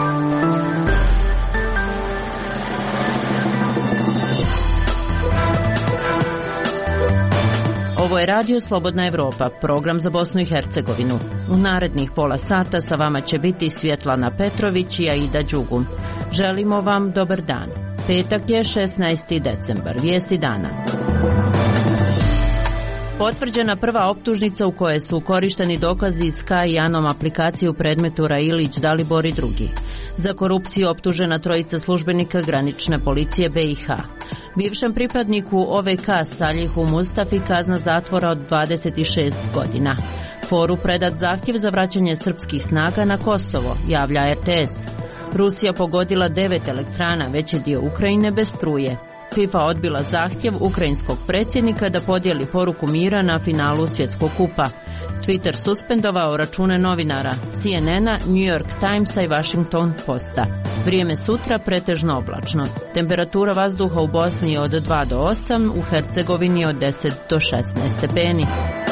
Ovo je Radio Slobodna Evropa, program za Bosnu i Hercegovinu. U narednih pola sata sa vama će biti Svjetlana Petrović i Aida Đugum. Želimo vam dobar dan. Petak je 16. decembar. Vijesti dana. Potvrđena prva optužnica u kojoj su korišteni dokazi iz Sky i Anom aplikacije u predmetu Railić, Dalibor i drugi. Za korupciju optužena trojica službenika granične policije BiH. Bivšem pripadniku OVK Salihu Mustafi kazna zatvora od 26 godina. Foru predat zahtjev za vraćanje srpskih snaga na Kosovo, javlja RTS. Rusija pogodila 9 elektrana, veći dio Ukrajine bez struje. FIFA odbila zahtjev ukrajinskog predsjednika da podijeli poruku mira na finalu svjetskog kupa. Twitter suspendovao račune novinara CNN-a, New York Timesa i Washington Posta. Vrijeme sutra pretežno oblačno. Temperatura vazduha u Bosni od 2 do 8, u Hercegovini od 10 do 16 stepeni.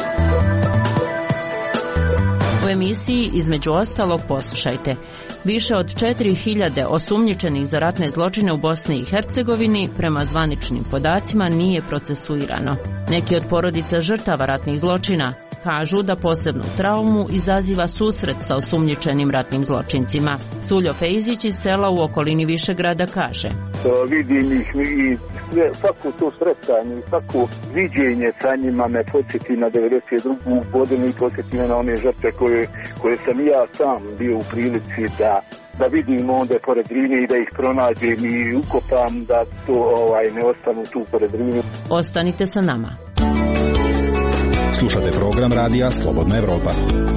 U emisiji između ostalog poslušajte. Više od 4000 osumnjičenih za ratne zločine u Bosni i Hercegovini prema zvaničnim podacima nije procesuirano. Neki od porodica žrtava ratnih zločina kažu da posebnu traumu izaziva susret sa osumnjičenim ratnim zločincima. Suljo Fejzić iz sela u okolini Višegrada kaže: Vidim ih i svako to sretanje, svako viđenje sa njima me podsjeti na 92. godinu i podsjeti na one žrtve koje sam ja sam bio u prilici da vidim onda pored Drine i da ih pronađem i ukopam, da to ne ostanu tu pored Drine. Ostanite sa nama. Slušate program Radija Slobodna Evropa.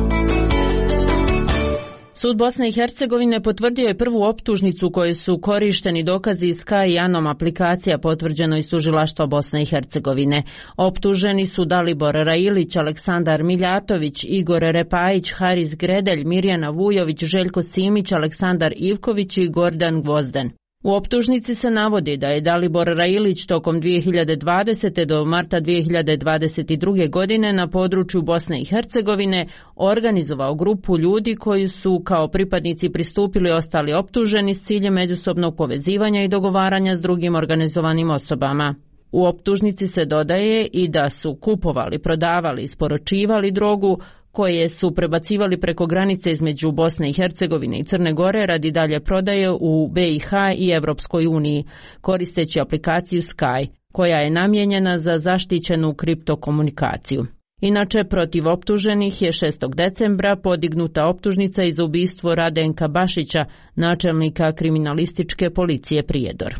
Sud Bosne i Hercegovine potvrdio je prvu optužnicu koju su korišteni dokazi iz Sky i Anom aplikacija potvrđeno iz tužilaštva Bosne i Hercegovine. Optuženi su Dalibor Railić, Aleksandar Miljatović, Igor Repajić, Haris Gredelj, Mirjana Vujović, Željko Simić, Aleksandar Ivković i Gordan Gvozden. U optužnici se navodi da je Dalibor Railić tokom 2020. do marta 2022. godine na području Bosne i Hercegovine organizovao grupu ljudi koji su kao pripadnici pristupili ostali optuženi s ciljem međusobnog povezivanja i dogovaranja s drugim organizovanim osobama. U optužnici se dodaje i da su kupovali, prodavali, isporučivali drogu koje su prebacivali preko granice između Bosne i Hercegovine i Crne Gore radi dalje prodaje u BiH i Evropskoj uniji, koristeći aplikaciju Sky, koja je namijenjena za zaštićenu kriptokomunikaciju. Inače, protiv optuženih je 6. decembra podignuta optužnica i za ubistvo Radenka Bašića, načelnika kriminalističke policije Prijedor.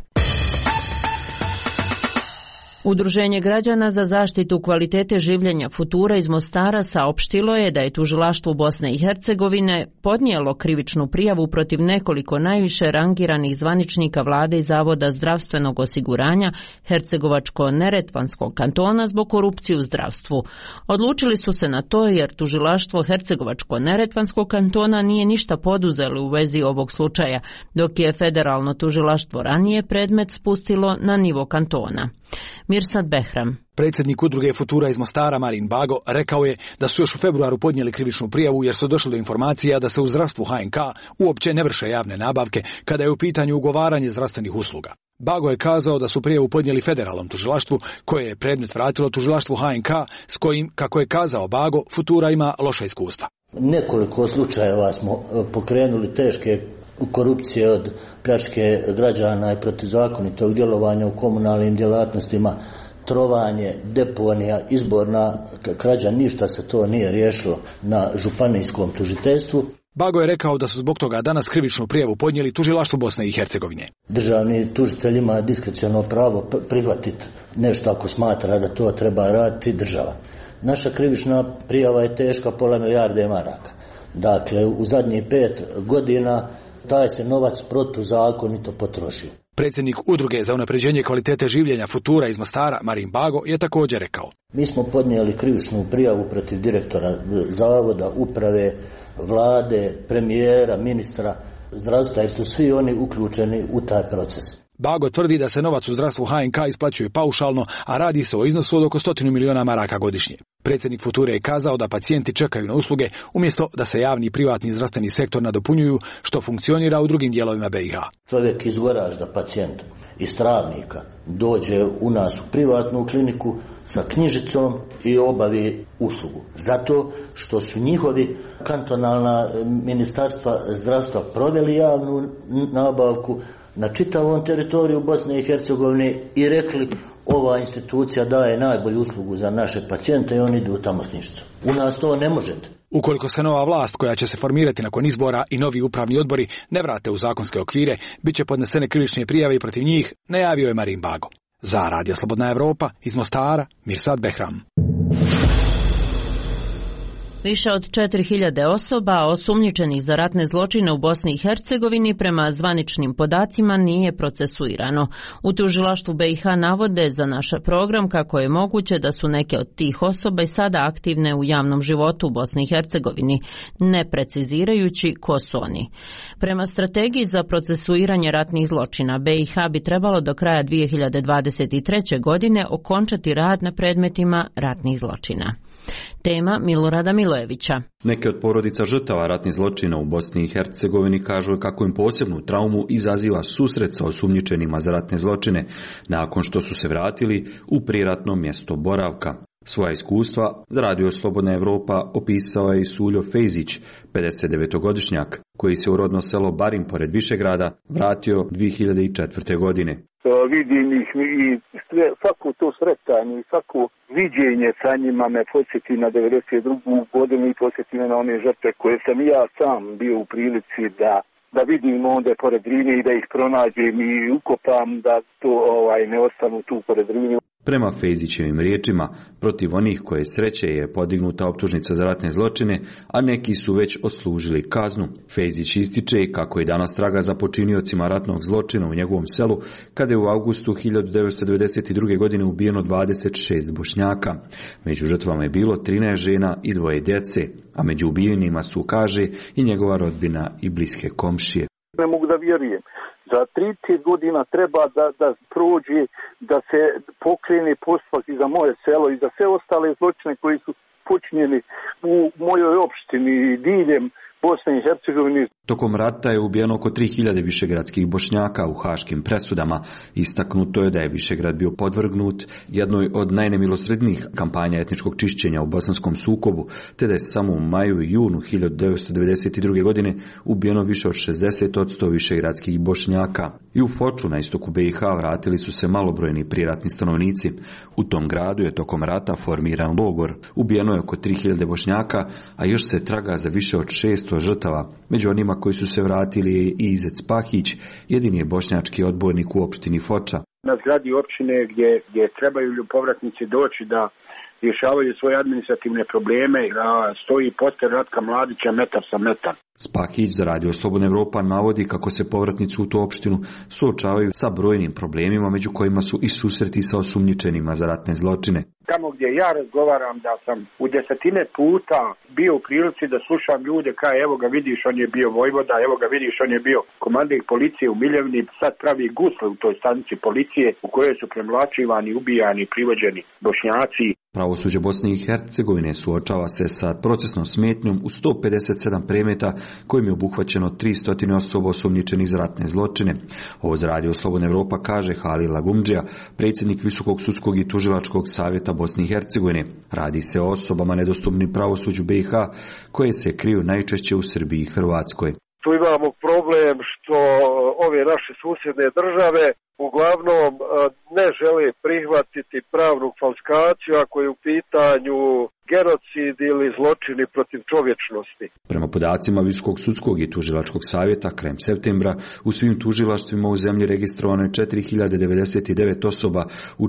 Udruženje građana za zaštitu kvalitete življenja Futura iz Mostara saopštilo je da je tužilaštvo Bosne i Hercegovine podnijelo krivičnu prijavu protiv nekoliko najviše rangiranih zvaničnika vlade i Zavoda zdravstvenog osiguranja Hercegovačko-neretvanskog kantona zbog korupcije u zdravstvu. Odlučili su se na to jer tužilaštvo Hercegovačko-neretvanskog kantona nije ništa poduzelo u vezi ovog slučaja, dok je federalno tužilaštvo ranije predmet spustilo na nivo kantona. Mirsad Behram. Predsjednik udruge Futura iz Mostara Marin Bago rekao je da su još u februaru podnijeli krivičnu prijavu jer su došli do informacija da se u zdravstvu HNK uopće ne vrše javne nabavke kada je u pitanju ugovaranje zdravstvenih usluga. Bago je kazao da su prijavu podnijeli federalnom tužilaštvu koje je predmet vratilo tužilaštvu HNK s kojim, kako je kazao Bago, Futura ima loša iskustva. Nekoliko slučajeva smo pokrenuli teške korupcije od pljačke građana i protuzakonitog djelovanja u komunalnim djelatnostima, trovanje, deponija, izborna krađa, ništa se to nije riješilo na županijskom tužiteljstvu. Bago je rekao da su zbog toga danas krivičnu prijavu podnijeli tužilaštvu Bosne i Hercegovine. Državni tužitelj ima diskreciono pravo prihvatiti nešto ako smatra da to treba raditi država. Naša krivična prijava je teška pola milijarde maraka. Dakle, u zadnjih 5 godina taj se novac protuzakonito potrošio. Predsjednik udruge za unapređenje kvalitete življenja Futura iz Mostara Marin Bago je također rekao: Mi smo podnijeli krivičnu prijavu protiv direktora zavoda, uprave, vlade, premijera, ministra zdravstva jer su svi oni uključeni u taj proces. Bago tvrdi da se novac u zdravstvu HNK isplaćuje paušalno, a radi se o iznosu od oko 100 miliona maraka godišnje. Predsjednik Future je kazao da pacijenti čekaju na usluge umjesto da se javni i privatni zdravstveni sektor nadopunjuju, što funkcionira u drugim dijelovima BiH. Čovjek iz Goražda, pacijent iz Travnika, dođe u nas u privatnu kliniku sa knjižicom i obavi uslugu. Zato što su njihovi kantonalna ministarstva zdravstva proveli javnu nabavku na čitavom teritoriju Bosne i Hercegovine i rekli ova institucija daje najbolju uslugu za naše pacijente i oni idu tamo s knjižicom. U nas to ne možete. Ukoliko se nova vlast koja će se formirati nakon izbora i novi upravni odbori ne vrate u zakonske okvire, bit će podnesene krivične prijave i protiv njih, najavio je Marin Bago. Za Radio Slobodna Evropa, iz Mostara, Mirsad Behram. Više od 4000 osoba osumnjičenih za ratne zločine u Bosni i Hercegovini prema zvaničnim podacima nije procesuirano. U tužilaštvu BiH navode za naš program kako je moguće da su neke od tih osoba i sada aktivne u javnom životu u Bosni i Hercegovini, ne precizirajući ko su oni. Prema strategiji za procesuiranje ratnih zločina, BiH bi trebalo do kraja 2023. godine okončati rad na predmetima ratnih zločina. Tema Milorada Milojevića. Neke od porodica žrtava ratnih zločina u Bosni i Hercegovini kažu kako im posebnu traumu izaziva susret sa osumnjičenima za ratne zločine nakon što su se vratili u prijeratno mjesto boravka. Svoja iskustva za Radio Slobodna Evropa opisao je i Suljo Fejzić, 59-godišnjak, koji se u rodno selo Barin pored Višegrada vratio 2004. godine. Vidim ih i svako to sretanje i svako viđenje sa njima me podsjeti na 92. godinu i podsjeti me na one žrtve koje sam ja sam bio u prilici da vidim onda pored Drine i da ih pronađem i ukopam, da to ne ostanu tu pored Drine. Prema Fejzićevim riječima, protiv onih koje sreće je podignuta optužnica za ratne zločine, a neki su već odslužili kaznu. Fejzić ističe kako je danas traga za počiniocima ratnog zločina u njegovom selu, kada je u avgustu 1992. godine ubijeno 26 Bošnjaka. Među žrtvama je bilo 13 žena i 2 djece, a među ubijenima su, kaže, i njegova rodbina i bliske komšije. Ne mogu da vjerujem. Za 30 godina treba da prođe, da se pokrene postupak i za moje selo i za sve ostale zločine koji su počinjeni u mojoj opštini i diljem Bosne i Hercegovine. Tokom rata je ubijeno oko 3000 višegradskih Bošnjaka u haškim presudama. Istaknuto je da je Višegrad bio podvrgnut jednoj od najnemilosrednijih kampanja etničkog čišćenja u bosanskom sukobu, te da je samo u maju i junu 1992. godine ubijeno više od 60% višegradskih Bošnjaka. I u Foču na istoku BiH vratili su se malobrojni prijeratni stanovnici. U tom gradu je tokom rata formiran logor. Ubijeno je oko 3000 Bošnjaka, a još se traga za više od 600 žrtava. Među onima koji su se vratili je i Izet Spahić, jedini je bošnjački odbornik u opštini Foča. Na zgradi opštine gdje trebaju povratnici doći da rješavaju svoje administrativne probleme, stoji poster Ratka Mladića metar sa metar. Spahić za Radio Slobodna Evropa navodi kako se povratnici u tu opštinu suočavaju sa brojnim problemima, među kojima su i susreti sa osumnjičenima za ratne zločine. Tamo gdje ja razgovaram da sam u 10 puta bio u prilici da slušam ljude kao evo ga vidiš on je bio vojvoda, evo ga vidiš on je bio komandant policije u Miljevni, sad pravi gusle u toj stanici policije u kojoj su premlačivani, ubijani, privođeni Bošnjaci. Pravosuđe Bosne i Hercegovine suočava se sa procesnom smetnjom u 157 predmeta kojim je obuhvaćeno 300 osoba osumnjičenih za ratne zločine. Ovo za Radio Slobodna Evropa kaže Halil Lagumdžija, predsjednik Visokog sudskog i tužilačkog savjeta Bosne i Hercegovine. Radi se o osobama nedostupnim pravosuđu BiH koje se kriju najčešće u Srbiji i Hrvatskoj. Tu imamo problem što ove naše susjedne države uglavnom ne žele prihvatiti pravnu kvalifikaciju ako je u pitanju genocid ili zločini protiv čovječnosti. Prema podacima Visokog sudskog i tužilačkog savjeta, krajem septembra u svim tužilaštvima u zemlji registrovano je 4099 osoba u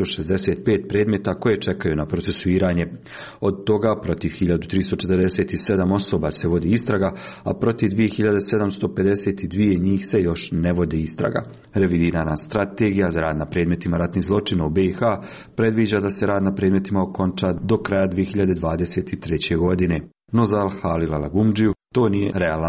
465 predmeta koje čekaju na procesuiranje. Od toga protiv 1347 osoba se vodi istraga, a protiv 2752 njih se još ne vodi istraga. Revidirana strategija za rad na predmetima ratnih zločina u BiH predviđa da se rad na predmetima okonča do kraja 2023. godine. No za Halila Lagumdžiju to nije realan rok.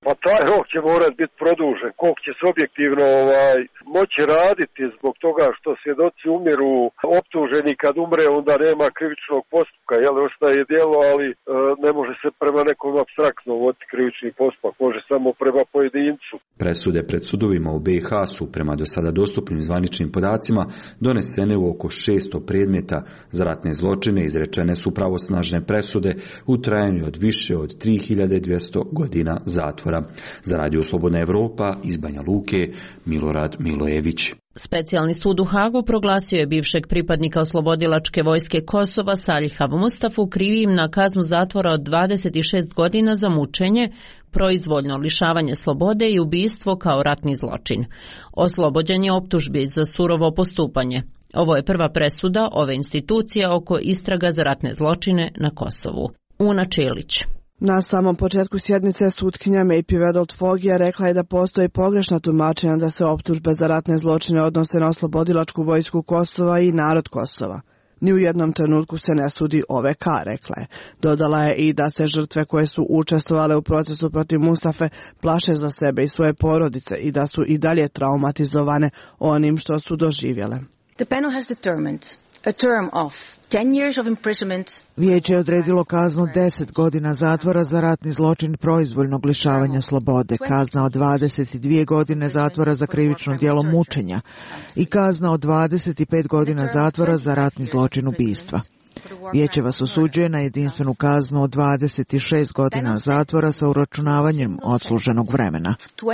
pa taj rok će morati biti produžen. Koliko će se objektivno moći raditi zbog toga što svjedoci umiru, optuženi kad umre onda nema krivičnog postupka, ostaje djelo, ali ne može se prema nekom apstraktno voditi krivični postupak, može samo prema pojedincu. Presude pred sudovima u BiH su prema do sada dostupnim zvaničnim podacima donesene u oko 600 predmeta. Za ratne zločine izrečene su pravosnažne presude u trajanju od više od 3200 godina zatvora. Za Radio Slobodna Evropa iz Banja Luke, Milorad Milojević. Specijalni sud u Hagu proglasio je bivšeg pripadnika oslobodilačke vojske Kosova Salih Mustafu krivim na kaznu zatvora od 26 godina za mučenje, proizvoljno lišavanje slobode i ubistvo kao ratni zločin. Oslobođen je optužbi za surovo postupanje. Ovo je prva presuda ove institucije oko istraga za ratne zločine na Kosovu. Una Čelić. Na samom početku sjednice sutkinja Mejpi Vedolt-Fogija rekla je da postoji pogrešna tumačenja da se optužbe za ratne zločine odnose na oslobodilačku vojsku Kosova i narod Kosova. Ni u jednom trenutku se ne sudi OVK, rekla je. Dodala je i da se žrtve koje su učestvovale u procesu protiv Mustafe plaše za sebe i svoje porodice i da su i dalje traumatizovane onim što su doživjele. The panel has determined a term of 10 years of imprisonment. Vijeće je odredilo kaznu 10 godina zatvora za ratni zločin proizvoljnog lišavanja slobode, kazna od 22 godine zatvora za krivično djelo mučenja i kazna od 25 godina zatvora za ratni zločin ubistva. Vijeće vas osuđuje na jedinstvenu kaznu od 26 godina zatvora sa uračunavanjem odsluženog vremena.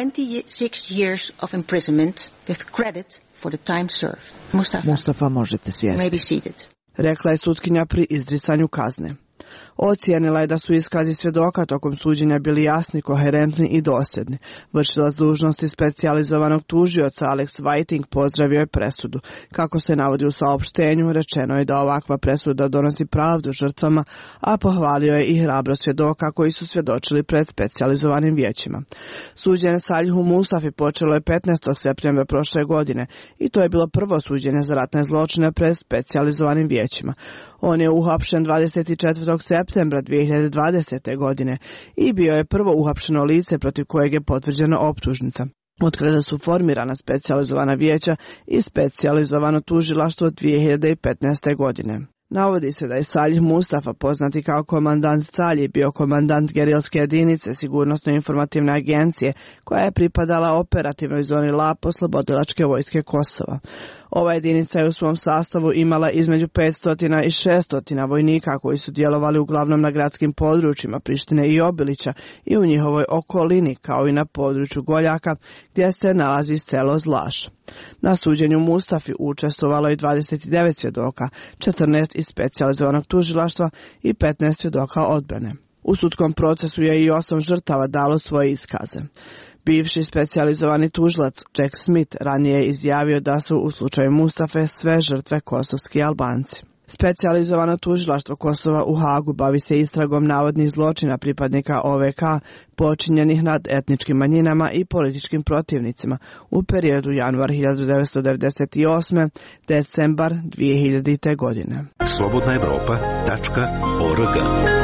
26 years of imprisonment with credit for the time served. Mustafa, možete sjesti. Rekla je sutkinja pri izricanju kazne. Ocijenila je da su iskazi svjedoka tokom suđenja bili jasni, koherentni i dosljedni. Vršilac dužnosti specijalizovanog tužioca Alex Whiting pozdravio je presudu. Kako se navodi u saopštenju, rečeno je da ovakva presuda donosi pravdu žrtvama, a pohvalio je i hrabrost svjedoka koji su svjedočili pred specijalizovanim vijećima. Suđenje Salihu Mustafi počelo je 15. septembra prošle godine i to je bilo prvo suđenje za ratne zločine pred specijalizovanim vijećima. On je uhapšen 24. septembra 2020. godine i bio je prvo uhapšeno lice protiv kojeg je potvrđena optužnica. Od kada su formirana specijalizovana vijeća i specijalizovano tužilaštvo 2015. godine. Navodi se da je Salih Mustafa, poznati kao komandant Calji, bio komandant gerilske jedinice Sigurnosno-informativne agencije koja je pripadala operativnoj zoni LAP oslobodilačke vojske Kosova. Ova jedinica je u svom sastavu imala između 500 i 600 vojnika koji su djelovali uglavnom na gradskim područjima Prištine i Obilića i u njihovoj okolini, kao i na području Goljaka gdje se nalazi selo Zlaš. Na suđenju Mustafi učestvovalo je 29 svjedoka, 14 iz specijalizovanog tužilaštva i 15 svjedoka odbrane. U sudskom procesu je i 8 žrtava dalo svoje iskaze. Bivši specijalizovani tužilac Jack Smith ranije je izjavio da su u slučaju Mustafe sve žrtve kosovski Albanci. Specijalizovano tužilaštvo Kosova u Hagu bavi se istragom navodnih zločina pripadnika OVK počinjenih nad etničkim manjinama i političkim protivnicima u periodu januar 1998. decembar 2000. godine. slobodnaevropa.org.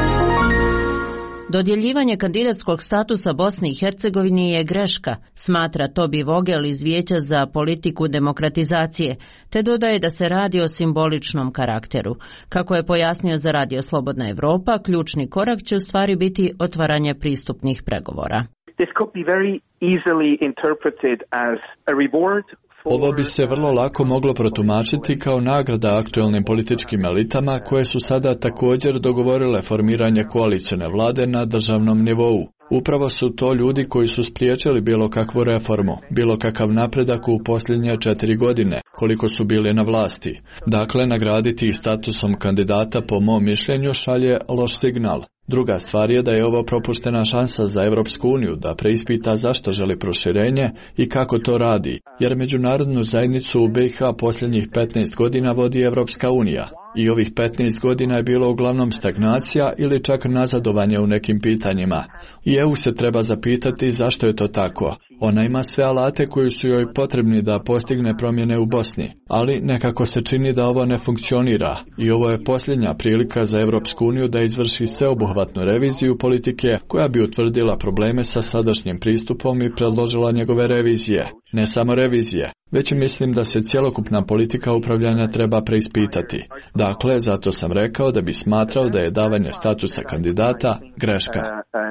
Dodjeljivanje kandidatskog statusa Bosni i Hercegovini je greška, smatra Tobi Vogel iz Vijeća za politiku demokratizacije, te dodaje da se radi o simboličnom karakteru. Kako je pojasnio za Radio Slobodna Evropa, ključni korak će u stvari biti otvaranje pristupnih pregovora. This could be very easily interpreted as a reward. Ovo bi se vrlo lako moglo protumačiti kao nagrada aktuelnim političkim elitama koje su sada također dogovorile formiranje koalicijne vlade na državnom nivou. Upravo su to ljudi koji su spriječili bilo kakvu reformu, bilo kakav napredak u posljednje 4 godine, koliko su bili na vlasti. Dakle, nagraditi ih statusom kandidata po mom mišljenju šalje loš signal. Druga stvar je da je ovo propuštena šansa za Europsku uniju da preispita zašto želi proširenje i kako to radi, jer međunarodnu zajednicu u BiH posljednjih 15 godina vodi Europska unija. I ovih 15 godina je bilo uglavnom stagnacija ili čak nazadovanje u nekim pitanjima. I EU se treba zapitati zašto je to tako. Ona ima sve alate koji su joj potrebni da postigne promjene u Bosni, ali nekako se čini da ovo ne funkcionira i ovo je posljednja prilika za Europsku uniju da izvrši sveobuhvatnu reviziju politike koja bi utvrdila probleme sa sadašnjim pristupom i predložila njegove revizije. Ne samo revizije, već mislim da se cjelokupna politika upravljanja treba preispitati. Dakle, zato sam rekao da bi smatrao da je davanje statusa kandidata greška.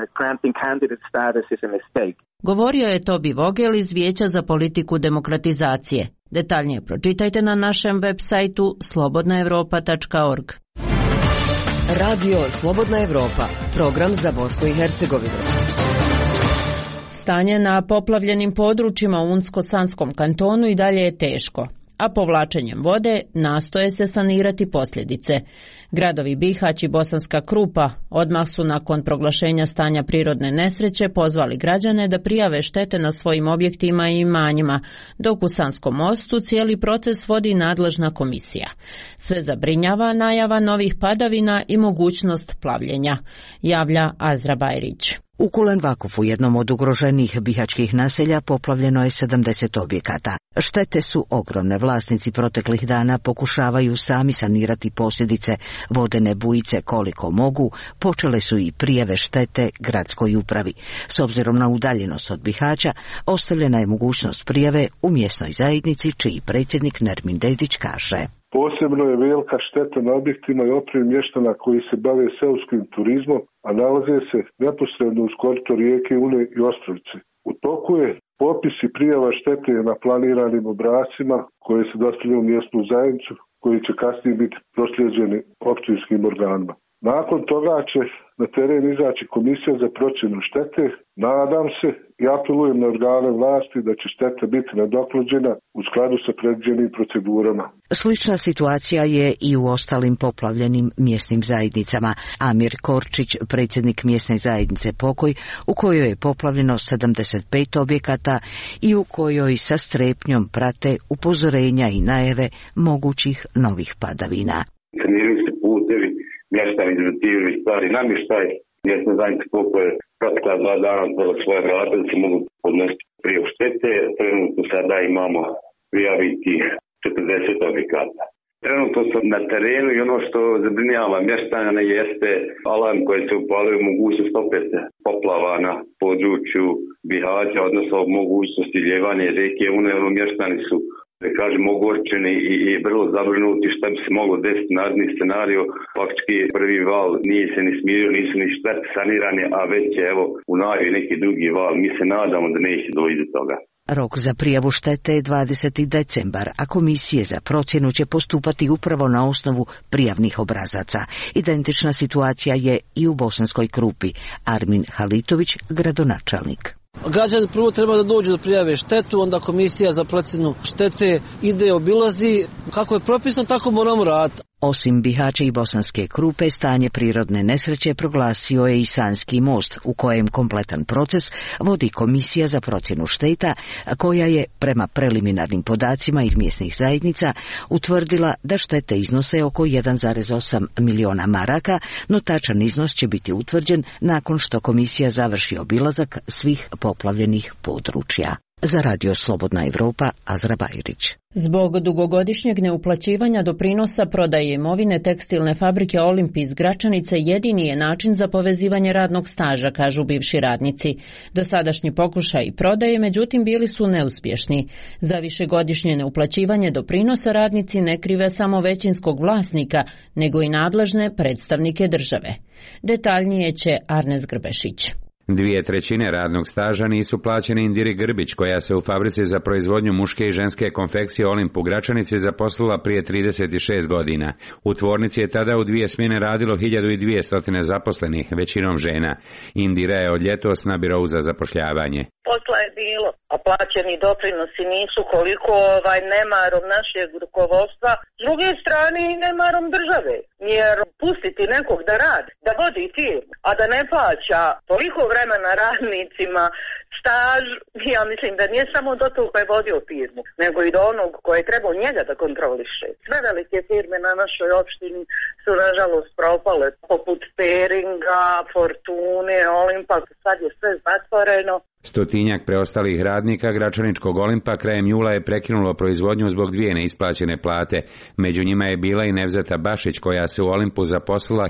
Govorio je Toby Vogel iz Vijeća za politiku demokratizacije. Detaljnije pročitajte na našem web sajtu slobodnaevropa.org. Radio Slobodna Evropa, program za Bosnu i Hercegovinu. Stanje na poplavljenim područjima u Unsko-Sanskom kantonu i dalje je teško, a povlačenjem vode nastoje se sanirati posljedice. Gradovi Bihać i Bosanska Krupa odmah su nakon proglašenja stanja prirodne nesreće pozvali građane da prijave štete na svojim objektima i imanjima, dok u Sanskom Mostu cijeli proces vodi nadležna komisija. Sve zabrinjava najava novih padavina i mogućnost plavljenja, javlja Azra Bajrić. U Kulenvakovu, jednom od ugroženijih bihaćkih naselja, poplavljeno je 70 objekata. Štete su ogromne. Vlasnici proteklih dana pokušavaju sami sanirati posljedice vodene bujice koliko mogu. Počele su i prijave štete gradskoj upravi. S obzirom na udaljenost od Bihaća, ostavljena je mogućnost prijave u mjesnoj zajednici, čiji predsjednik Nermin Dedić kaže: Posebno je velika šteta na objektima i opremi mještana koji se bave seoskim turizmom, a nalaze se neposredno uz korito rijeke Une i Ostrovice. U toku je popis i prijava štete na planiranim obrascima koje se dostavljaju u mjesnu zajednicu, koji će kasnije biti proslijeđeni općinskim organima. Nakon toga će na teren izaći komisija za procjenu štete. Nadam se i apelujem na organe vlasti da će šteta biti nadoknađena u skladu sa predviđenim procedurama. Slična situacija je i u ostalim poplavljenim mjesnim zajednicama. Amir Korčić, predsjednik mjesne zajednice Pokoj, u kojoj je poplavljeno 75 objekata i u kojoj sa strepnjom prate upozorenja i najave mogućih novih padavina. Saniraju se putevi, mještani izrativili stvari namještaj, mjesna zajednica Pokoj je protekla 2 dana otvorila svoje vrata da se mogu podnositi prijavu štete. Trenutno sada imamo prijaviti 40 objekata. Trenutno sam na terenu i ono što zabrinjava mještana jeste alarm koji se upalio mogućnost opet poplava na području Bihaća, odnosno mogućnosti ljevanja rijeke Une. Mještani su, da kažem, ogorčeni i vrlo zabrinuti šta bi se moglo desiti naredni scenariju. Faktički prvi val nije se ni smirio, nisu ni štete sanirane, a već je evo u najavi neki drugi val. Mi se nadamo da neće doći do toga. Rok za prijavu štete je 20. decembar, a komisije za procjenu će postupati upravo na osnovu prijavnih obrazaca. Identična situacija je i u Bosanskoj Krupi. Armin Halitović, gradonačelnik. Građani prvo treba da dođu da prijave štetu, onda komisija za procjenu štete ide, obilazi. Kako je propisano, tako moramo raditi. Osim Bihaća i Bosanske Krupe, stanje prirodne nesreće proglasio je i Sanski most, u kojem kompletan proces vodi komisija za procjenu šteta, koja je, prema preliminarnim podacima iz mjesnih zajednica, utvrdila da štete iznose oko 1,8 miliona maraka, no tačan iznos će biti utvrđen nakon što komisija završi obilazak svih poplavljenih područja. Za Radio Slobodna Evropa, Azra Bajrić. Zbog dugogodišnjeg neuplaćivanja doprinosa prodaje imovine tekstilne fabrike Olimpi iz Gračanice jedini je način za povezivanje radnog staža, kažu bivši radnici. Dosadašnji pokušaj prodaje, međutim, bili su neuspješni. Za višegodišnje neuplaćivanje doprinosa radnici ne krive samo većinskog vlasnika, nego i nadležne predstavnike države. Detaljnije će Arnes Grbešić. 2/3 radnog staža nisu plaćeni Indiri Grbić, koja se u fabrici za proizvodnju muške i ženske konfekcije Olimp u Gračanici zaposlila prije 36 godina. U tvornici je tada u 2 smjene radilo 1200 zaposlenih, većinom žena. Indira je od ljetos na birou za zapošljavanje. Posla je bilo, a plaćeni doprinosi nisu, koliko nemarom našeg rukovodstva, s druge strane i nemarom države. Jer pustiti nekog da radi, da vodi firmu, a da ne plaća toliko vremena radnicima, staž, ja mislim da nije samo do toga koji je vodio firmu, nego i do onog koji je trebao njega da kontroliše. Sve velike firme na našoj opštini su nažalost propale, poput Peringa, Fortune, Olimpa, sad je sve zatvoreno. Stotinjak preostalih radnika Gračaničkog Olimpa krajem jula je prekinulo proizvodnju zbog 2 neisplaćene plate. Među njima je bila i Nevzeta Bašić, koja se u Olimpu zaposlila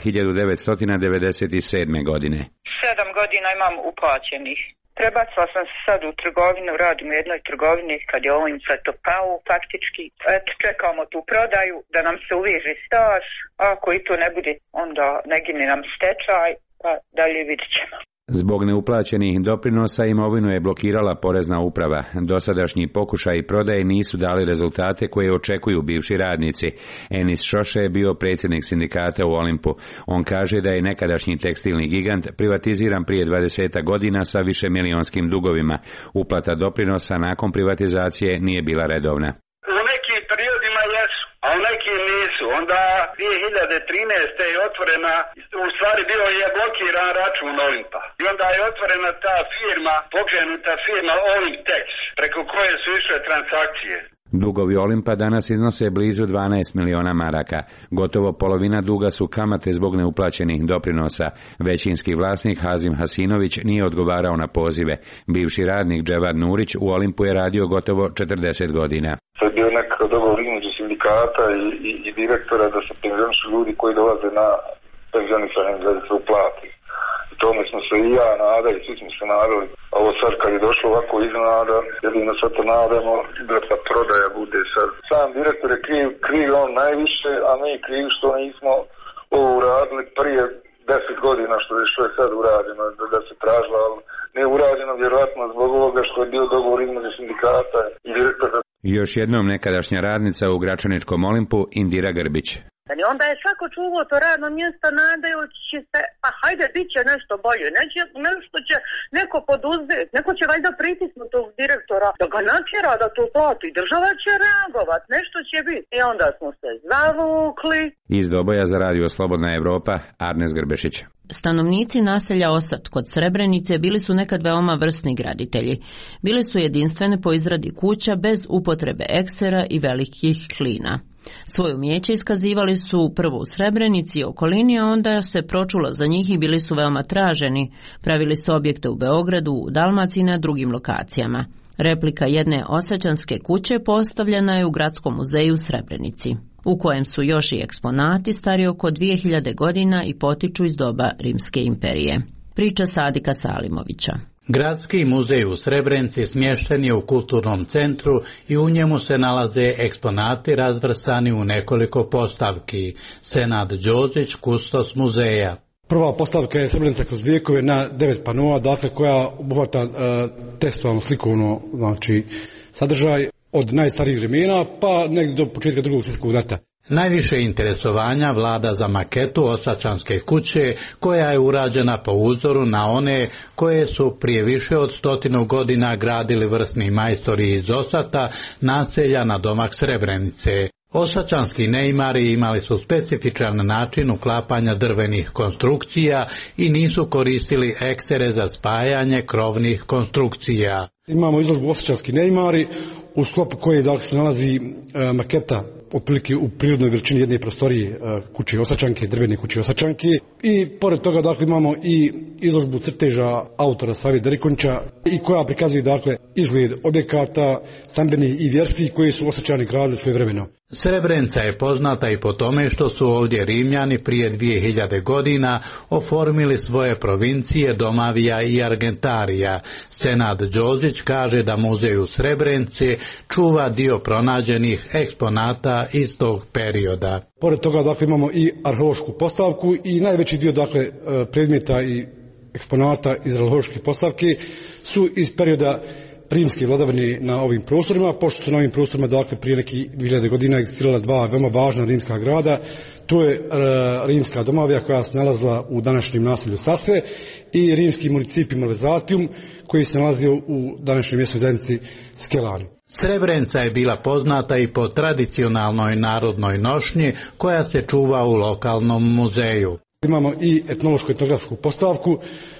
1997. godine. 7 godina imam uplaćenih. Prebacila sam se sad u trgovinu, radim u jednoj trgovini kad je Olimp to pao faktički. Eto, čekamo tu prodaju da nam se uveže staž, a ako i to ne bude, onda ne gine nam stečaj, pa dalje vidit ćemo. Zbog neuplaćenih doprinosa imovinu je blokirala porezna uprava. Dosadašnji pokušaji prodaje nisu dali rezultate koje očekuju bivši radnici. Enis Šoše je bio predsjednik sindikata u Olimpu. On kaže da je nekadašnji tekstilni gigant privatiziran prije 20 godina sa višemilijonskim dugovima. Uplata doprinosa nakon privatizacije nije bila redovna. U nekim periodima jesu, a u nekim nisu. Onda 2013. je otvorena, u stvari bio je blokiran račun Olimpa. I onda je otvorena ta firma, pokrenuta firma Olimtex, preko koje su išle transakcije. Dugovi Olimpa danas iznose blizu 12 miliona maraka. Gotovo polovina duga su kamate zbog neuplaćenih doprinosa. Većinski vlasnik Hazim Hasinović nije odgovarao na pozive. Bivši radnik Dževad Nurić u Olimpu je radio gotovo 40 godina. To je bio nekakav dogovor između sindikata i direktora da se penzionišu ljudi koji dolaze na penzionisanje da se uplati. I tome smo se i ja nadali, svi smo se nadali. A ovo sad kad je došlo ovako iznenada, jedino sad to nadamo da ta prodaja bude sad. Sam direktor je kriv on najviše, a mi kriv što nismo ovo uradili prije 10 godina što je sad urađeno, da se tražilo, ali nije urađeno vjerojatno zbog ovoga što je bio dogovor između sindikata i direktora. Još jednom nekadašnja radnica u Gračaničkom Olimpu, Indira Grbić. I onda je svako čuvao to radno mjesto nadajući se, pa hajde, bit će nešto bolje, nešto će neko poduzeti, neko će valjda pritisnuti tog direktora da ga natjera da to plati, država će reagovat, nešto će biti. I onda smo se zavukli. Iz Doboja za Radio Slobodna Evropa, Arnes Grbešić. Stanovnici naselja Osad kod Srebrenice bili su nekad veoma vrsni graditelji. Bili su jedinstvene po izradi kuća bez upotrebe eksera i velikih klina. Svoje umijeće iskazivali su prvo u Srebrenici i okolini, a onda se pročulo za njih i bili su veoma traženi. Pravili su objekte u Beogradu, u Dalmaciji i na drugim lokacijama. Replika jedne osačanske kuće postavljena je u Gradskom muzeju u Srebrenici, u kojem su još i eksponati stari oko 2000 godina i potiču iz doba Rimske imperije. Priča Sadika Salimovića. Gradski muzej u Srebrenici smješten je u kulturnom centru i u njemu se nalaze eksponati razvrstani u nekoliko postavki. Senad Đozić, kustos muzeja. Prva postavka je Srebrenica kroz vijekove na 9 panoa, dakle koja obuhvata testualno slikovno sadržaj od najstarijih vremena pa negdje do početka Drugog svjetskog rata. Najviše interesovanja vlada za maketu Osačanske kuće, koja je urađena po uzoru na one koje su prije više od 100 godina gradili vrsni majstori iz Osata, naselja na domak Srebrenice. Osačanski neimari imali su specifičan način uklapanja drvenih konstrukcija i nisu koristili eksere za spajanje krovnih konstrukcija. Imamo izložbu Osačanski neimari, u sklopu koje se nalazi maketa otprilike u prirodnoj veličini jedne prostorije kuće Osačanke, drvene kuće Osačanke, i pored toga dakle imamo i izložbu crteža autora Save Derikonča i koja prikazuje dakle izgled objekata stambeni i vjerski koji su Osačani gradili svojevremeno. Srebrenica je poznata i po tome što su ovdje Rimljani prije 2000 godina oformili svoje provincije Domavija i Argentarija. Senad Đozić kaže da muzej u Srebrenici čuva dio pronađenih eksponata iz tog perioda. Pored toga dakle imamo i arheološku postavku i najveći dio dakle predmeta i eksponata iz arheološke postavke su iz perioda rimske vladavine na ovim prostorima, pošto su na ovim prostorima dakle prije nekih 2000 godina egzistirala dva veoma važna rimska grada. To je rimska Domavija koja se nalazila u današnjem naselju Sase i rimski municipij Malvezatium koji se nalazio u današnjoj mjesnoj zajednici Skelani. Srebrenica je bila poznata i po tradicionalnoj narodnoj nošnji koja se čuva u lokalnom muzeju. Imamo i etnološko-etnografsku postavku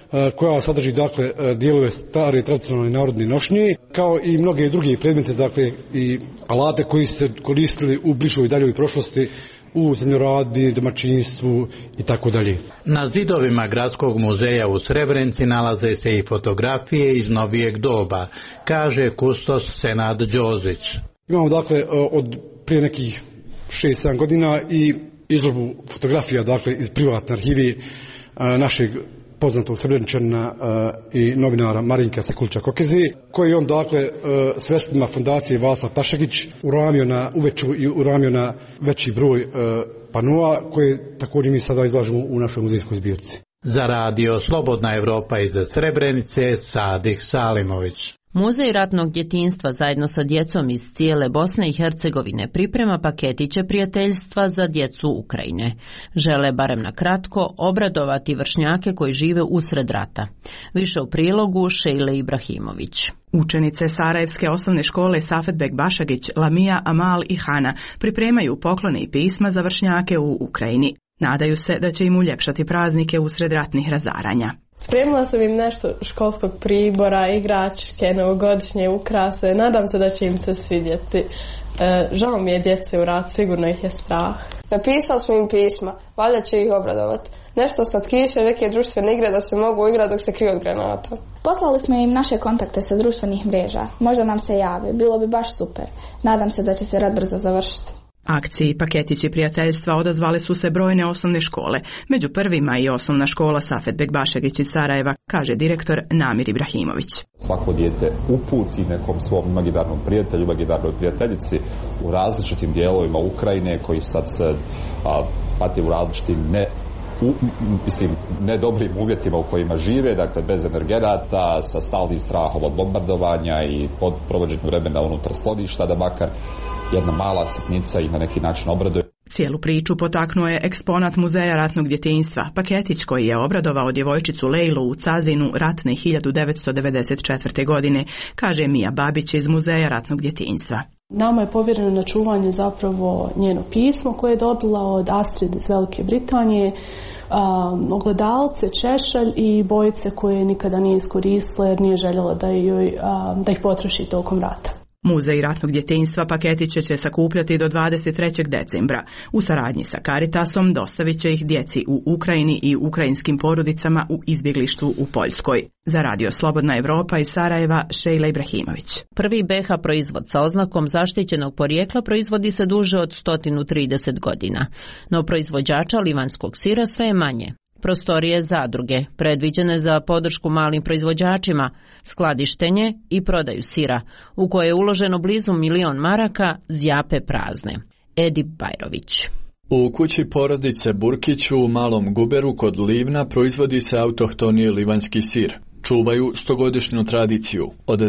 koja sadrži dakle dijelove stare tradicionalne narodne nošnje, kao i mnoge druge predmete, dakle i alate koji se koristili u bližoj i daljoj prošlosti u zemljoradbi, domaćinstvu i tako dalje. Na zidovima Gradskog muzeja u Srebrenici nalaze se i fotografije iz novijeg doba, kaže kustos Senad Đozić. Imamo dakle od prije nekih 6-7 godina i izložbu fotografija dakle iz privatne arhive našeg poznatog Srebreničana i novinara Marinka Sekulića-Kokeze, koji on dakle sredstvima fondacije Vasla Pašagić uramio na uveću i uramio na veći broj panoa koje također mi sada izlažemo u našoj muzejskoj zbirci. Za radio Slobodna Evropa iz Srebrenice, Sadih Salimović. Muzej ratnog djetinjstva zajedno sa djecom iz cijele Bosne i Hercegovine priprema paketiće prijateljstva za djecu Ukrajine. Žele, barem na kratko, obradovati vršnjake koji žive usred rata. Više u prilogu Šejle Ibrahimović. Učenice Sarajevske osnovne škole Safetbek Bašagić, Lamija, Amal i Hana pripremaju poklone i pisma za vršnjake u Ukrajini. Nadaju se da će im uljepšati praznike usred ratnih razaranja. Spremila sam im nešto školskog pribora, igračke, novogodišnje ukrase. Nadam se da će im se svidjeti. Žao mi je djece u ratu, sigurno ih je strah. Napisali smo im pisma, valjda će ih obradovati. Nešto slatkiše, neke društvene igre da se mogu igrati dok se kriju od granata. Poslali smo im naše kontakte sa društvenih mreža. Možda nam se jave, bilo bi baš super. Nadam se da će se rat brzo završiti. Akciji paketići prijateljstva odazvale su se brojne osnovne škole. Među prvima i osnovna škola Safetbek Bašagić iz Sarajeva, kaže direktor Namir Ibrahimović. Svako dijete uputi nekom svom imaginarnom prijatelju, imaginarnoj prijateljici u različitim dijelovima Ukrajine koji sad se pati u različitim nedobrim uvjetima u kojima žive, dakle bez energenata, sa stalnim strahom od bombardovanja i pod provođenju vremena unutar skloništa, da makar jedna mala sitnica i na neki način obraduje. Cijelu priču potaknuo je eksponat Muzeja ratnog djetinjstva, paketić koji je obradovao djevojčicu Lejlu u Cazinu ratne 1994. godine, kaže Mija Babić iz Muzeja ratnog djetinjstva. Nama je povjereno na čuvanje zapravo njeno pismo koje je dobila od Astrid iz Velike Britanije, ogledalce, češalj i bojice koje nikada nije iskoristila jer nije željela da ih potroši tokom rata. Muzej ratnog djetinjstva paketiće će sakupljati do 23. decembra. U saradnji sa Caritasom dostavit će ih djeci u Ukrajini i ukrajinskim porodicama u izbjeglištvu u Poljskoj. Za radio Slobodna Evropa iz Sarajeva, Šejla Ibrahimović. Prvi BH proizvod sa oznakom zaštićenog porijekla proizvodi se duže od 130 godina, no proizvođača livanskog sira sve je manje. Prostorije zadruge, predviđene za podršku malim proizvođačima, skladištenje i prodaju sira, u koje je uloženo blizu 1.000.000 maraka, zjape prazne. Edip Bajrović. U kući porodice Burkić u Malom Guberu kod Livna proizvodi se autohtoni livanski sir. Čuvaju 100-godišnju tradiciju. Od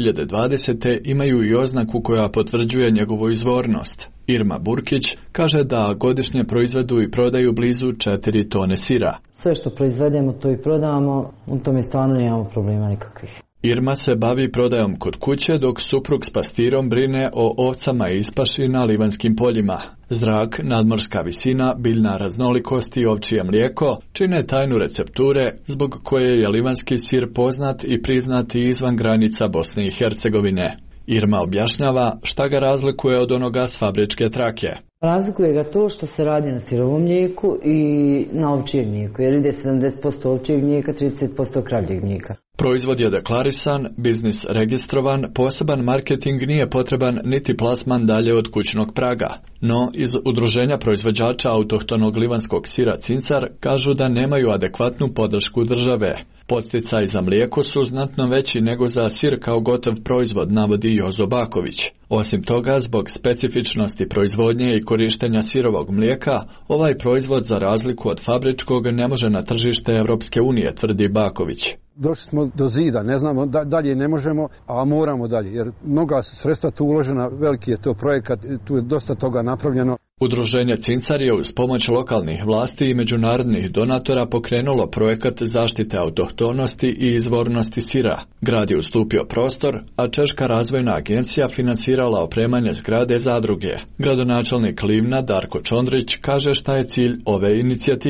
2020. imaju i oznaku koja potvrđuje njegovu izvornost. Irma Burkić kaže da godišnje proizvedu i prodaju blizu 4 tone sira. Sve što proizvedemo to i prodavamo, u tome stvarno nemamo problema nikakvih. Irma se bavi prodajom kod kuće, dok suprug s pastirom brine o ovcama i ispaši na livanskim poljima. Zrak, nadmorska visina, biljna raznolikost i ovčije mlijeko čine tajnu recepture zbog koje je livanski sir poznat i priznat izvan granica Bosne i Hercegovine. Irma objašnjava šta ga razlikuje od onoga s fabričke trake. Razlikuje ga to što se radi na sirovom mlijeku i na ovčijem mlijeku, jer ide 70% ovčijeg mlijeka, 30% kravljeg mlijeka. Proizvod je deklarisan, biznis registrovan, poseban marketing nije potreban niti plasman dalje od kućnog praga. No, iz Udruženja proizvođača autohtonog livanskog sira Cincar kažu da nemaju adekvatnu podršku države. Podsticaji za mlijeko su znatno veći nego za sir kao gotov proizvod, navodi Jozo Baković. Osim toga, zbog specifičnosti proizvodnje i korištenja sirovog mlijeka, ovaj proizvod za razliku od fabričkog ne može na tržište Europske unije, tvrdi Baković. Došli smo do zida, ne znamo, dalje ne možemo, a moramo dalje, jer mnoga sredstva tu uložena, veliki je to projekat, tu je dosta toga napravljeno. Udruženje Cincar je uz pomoć lokalnih vlasti i međunarodnih donatora pokrenulo projekat zaštite autohtonosti i izvornosti sira. Grad je ustupio prostor, a Češka razvojna agencija financirala opremanje zgrade zadruge. Gradonačelnik Livna Darko Čondrić kaže šta je cilj ove inicijative.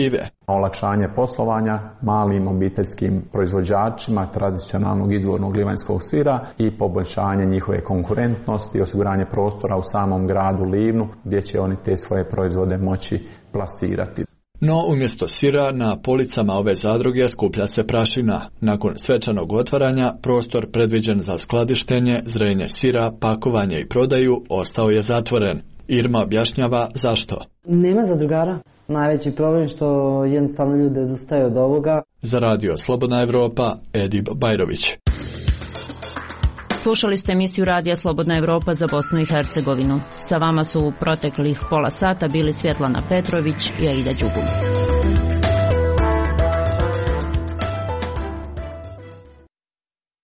olakšanje poslovanja malim obiteljskim proizvođačima tradicionalnog izvornog livanjskog sira i poboljšanje njihove konkurentnosti i osiguranje prostora u samom gradu Livnu gdje će oni te svoje proizvode moći plasirati. No, umjesto sira, na policama ove zadruge skuplja se prašina. Nakon svečanog otvaranja, prostor predviđen za skladištenje, zrenje sira, pakovanje i prodaju ostao je zatvoren. Irma objašnjava zašto. Nema zadrugara. Najveći problem je što jednostavno ljudi odustaju od ovoga. Za radio Slobodna Evropa, Edib Bajrović. Slušali ste emisiju Radija Slobodna Evropa za Bosnu i Hercegovinu. Sa vama su u proteklih pola sata bili Svjetlana Petrović i Aida Đugum.